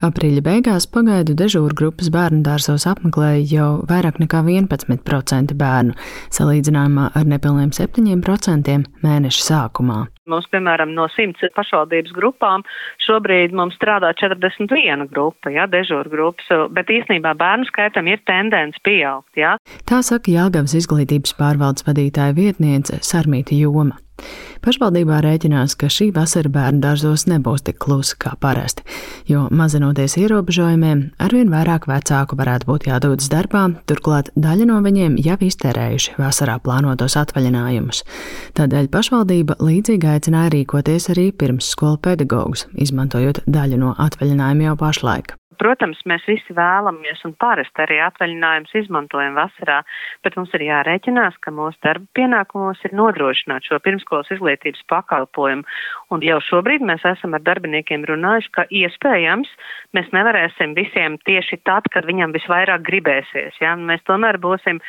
Aprīļa beigās pagaidu dežūru grupas bērnudārzos apmeklēja jau vairāk nekā 11% bērnu, salīdzinājumā ar nepilniem 7% mēneša sākumā. Mums, piemēram, no 100 pašvaldības grupām šobrīd mums strādā 41 grupa, dežūru grupas, bet īstenībā bērnu skaitam ir tendence pieaugt, Tā saka Jelgavas izglītības pārvaldes vadītāja vietniece Sarmīta Joma. Pašvaldībā rēķinās, ka šī vasara bērnudārzos nebūs tik klusa kā parasti, jo mazinoties ierobežojumiem, arvien vairāk vecāku varētu būt jādodas darbā, turklāt daļa no viņiem jau iztērējuši vasarā plānotos atvaļinājumus. Tādēļ pašvaldība līdzīgi aicināja rīkoties arī pirmsskolu pedagogus, izmantojot daļu no atvaļinājuma jau pašlaik. Protams, mēs visi vēlamies un parasti arī atvaļinājumus izmantojam vasarā, bet mums ir jārēķinās, ka mūsu darba pienākumos ir nodrošināt šo pirmskolas izglītības pakalpojumu. Un jau šobrīd mēs esam ar darbiniekiem runājuši, ka iespējams mēs nevarēsim visiem tieši tad, kad viņam visvairāk gribēsies. Mēs tomēr būsim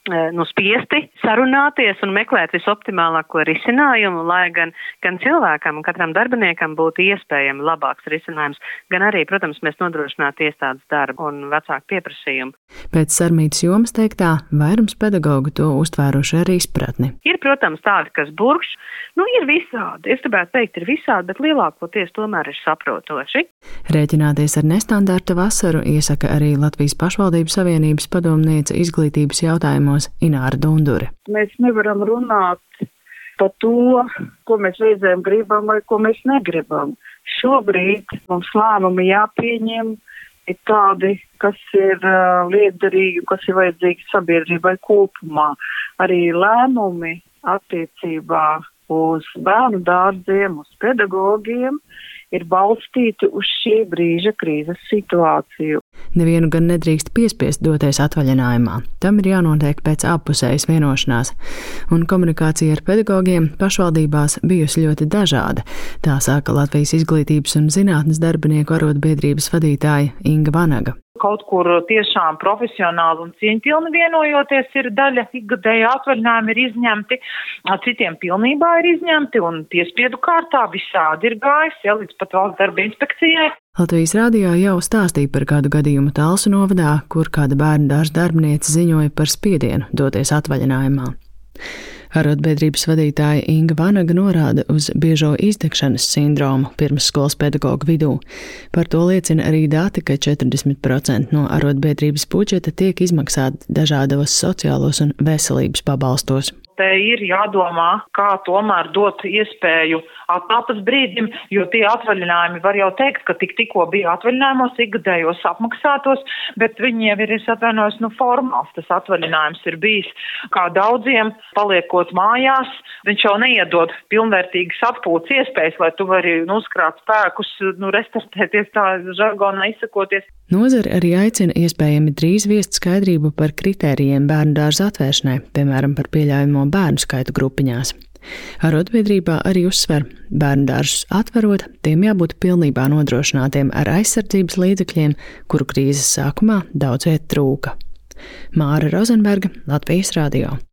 spiesti sarunāties un meklēt visoptimālāko risinājumu, lai gan cilvēkam un katram darbiniekam būtu iespējami labāks risinājums, gan arī, protams, mēs nodrošinātu iestādes darbu un vecāku pieprasījumu. Pēc Sarmītas Jomas teiktā, vairums pedagogu to uztvēruši ar izpratni. Ir, protams, tādi, kas burkš, ir visādi. Es gribētu teikt, ir visādi, bet lielākoties tomēr ir saprotoši. Rēķināties ar nestandarta vasaru iesaka arī Latvijas pašvaldības savienības padomniece izglītības jautājumos Ināra Dundure. Mēs nevaram runāt par to, ko mēs reizēm gribam vai ko mēs negribam. Šobrīd mums lēmumi jāpieņem ir tādi, kas ir liederīgi, kas ir vajadzīgi sabiedrībai kopumā. Arī lēmumi attiecībā uz bērnu dārziem, uz pedagogiem ir balstīti uz šī brīža krīzes situāciju. Nevienu gan nedrīkst piespiest doties atvaļinājumā. Tam ir jānotiek pēc appusējas vienošanās. Un komunikācija ar pedagogiem pašvaldībās bijusi ļoti dažāda. Tā saka Latvijas izglītības un zinātnes darbinieku arotbiedrības vadītāja Inga Vanaga. Kaut kur tiešām profesionāli un cieņpilni vienojoties ir daļa ikgadēja atvaļinājumi ir izņemti, citiem pilnībā ir izņemti un piespiedu kārtā visādi ir gājis, līdz pat valsts darba inspekcijai. Latvijas radio jau stāstīja par kādu gadījumu Talsu novadā, kur kāda bērnudārza darbiniece ziņoja par spiedienu doties atvaļinājumā. Arotbiedrības vadītāja Inga Vanaga norāda uz biežo izdegšanas sindromu pirmsskolas pedagogu vidū. Par to liecina arī dati, ka 40% no arotbiedrības budžeta tiek izmaksāti dažādos sociālos un veselības pabalstos. Te ir jādomā, kā tomēr dot iespēju atkāpes brīdim, jo tie atvaļinājumi var jau teikt, ka tikko bija atvaļinājumos, ikgadējos apmaksātos, bet viņiem ir, formāls tas atvaļinājums ir bijis, kā daudziem, paliekot mājās, viņš jau neiedod pilnvērtīgas atpūtas iespējas, lai tu vari uzkrāt spēkus, restartēties tā žargonā izsakoties. Nozare arī aicina iespējami drīz viest skaidrību par kritērijiem bērnudārza atvēršanai, piemēram, par pieļaujamo bērnu skaitu grupiņās. Arotbiedrībā arī uzsver, bērnudārzus atverot, tiem jābūt pilnībā nodrošinātiem ar aizsardzības līdzekļiem, kuru krīzes sākumā daudz viet trūka. Māra Rozenberga, Latvijas radio.